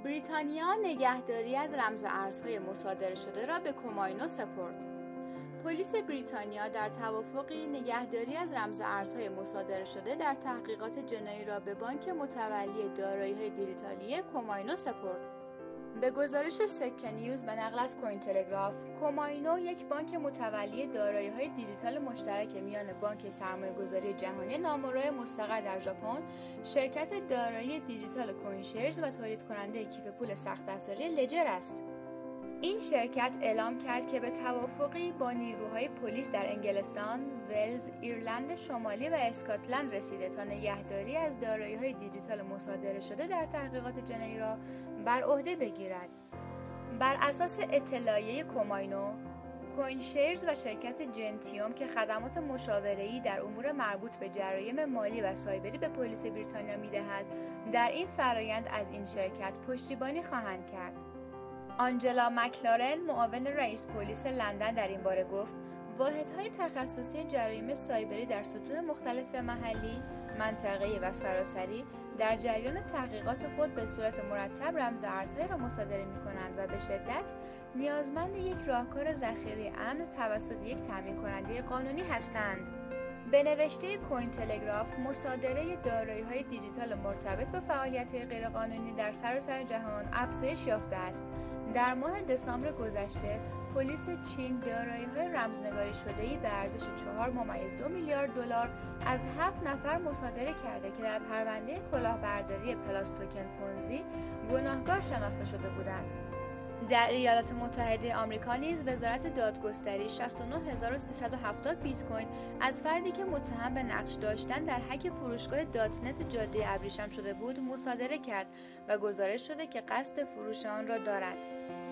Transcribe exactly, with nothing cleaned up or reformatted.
بریتانیا نگهداری از رمز ارزهای مصادره شده را به کوماینو سپرد. پلیس بریتانیا در توافقی نگهداری از رمز ارزهای مصادره شده در تحقیقات جنایی را به بانک متولی دارایی‌های دیجیتالی کوماینو سپرد. به گزارش سکه نیوز به نقل از کوین تلگراف، کوماینو یک بانک متولی دارایی‌های دیجیتال مشترک میان بانک سرمایه‌گذاری جهانی نامورای مستقر در ژاپن، شرکت دارایی دیجیتال کوین شیرز و تولید کننده کیف پول سخت افزاری لجر است. این شرکت اعلام کرد که به توافقی با نیروهای پلیس در انگلستان، ولز، ایرلند شمالی و اسکاتلند رسیده تا نگهداری از دارایی‌های دیجیتال مصادره شده در تحقیقات جنایی را بر عهده بگیرد. بر اساس اطلاعیه کوماینو، کوین شیرز و شرکت جنتیوم که خدمات مشاوره‌ای در امور مربوط به جرایم مالی و سایبری به پلیس بریتانیا می‌دهد، در این فرایند از این شرکت پشتیبانی خواهند کرد. آنجلا مکلارن، معاون رئیس پلیس لندن در این باره گفت: واحدهای تخصصی جرایم سایبری در سطوح مختلف محلی، منطقه‌ای و سراسری در جریان تحقیقات خود به صورت مرتب رمز ارزهای را مصادره می‌کنند و به شدت نیازمند یک راهکار ذخیره امن توسط یک تامین کننده قانونی هستند. به نوشته کوین تلگراف، مصادره دارایی‌های دیجیتال مرتبط با فعالیت‌های غیرقانونی در سراسر جهان افزایش یافته است. در ماه دسامبر گذشته، پلیس چین دارایی‌های رمزنگاری شده‌ای به ارزش چهار ممیز دو میلیارد دلار از هفت نفر مصادره کرده که در پرونده کلاهبرداری پلاس توکن پونزی گناهکار شناخته شده بودند. در ایالات متحده آمریکا نیز وزارت دادگستری شصت و نه هزار و سیصد و هفتاد بیت کوین از فردی که متهم به نقش داشتن در هک فروشگاه دات نت جاده ابریشم شده بود مصادره کرد و گزارش شده که قصد فروش آن را دارد.